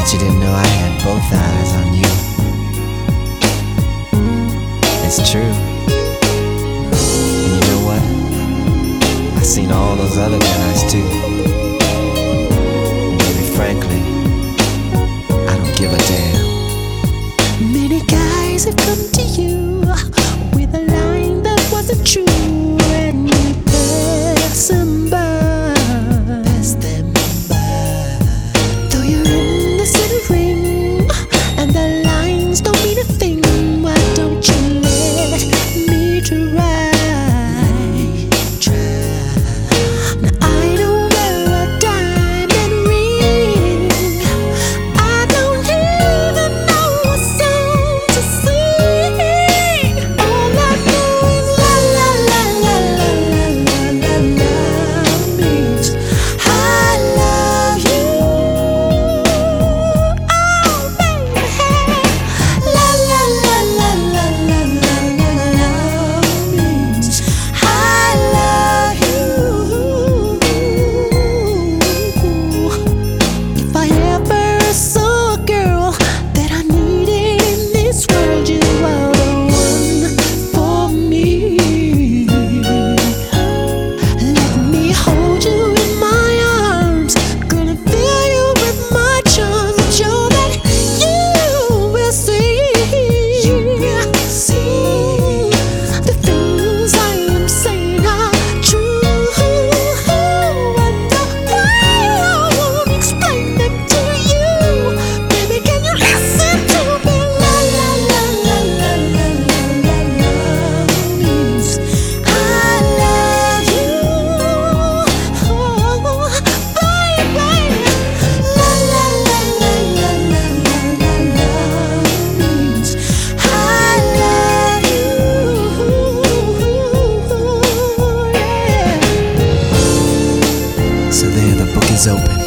Bet you didn't know I had both eyes on you. It's true. And you know what? I seen all those other guys too. Baby, frankly, I don't give a damn. Many guys have come to you with a line that wasn't true, and you pass them by. Though you're in the center ring and the lines don't mean a thing, why don't you let me try? Now I don't wear a diamond ring, I don't even know a song to sing. All I know is la la la la la la la la means I love you. Oh baby, la la la la la la la la means I love you. If I ever saw a girl that I needed in this world, you are the one for me. Let me hold you in my arms, gonna fill you with my charms, and show that you will see the things I am saying are true, and the way I won't explain them to you. Baby, can you listen to me? La la la la la la la la means I love you. Oh baby, la la la la la la la la means I love you. Yeah. So there, the book is open.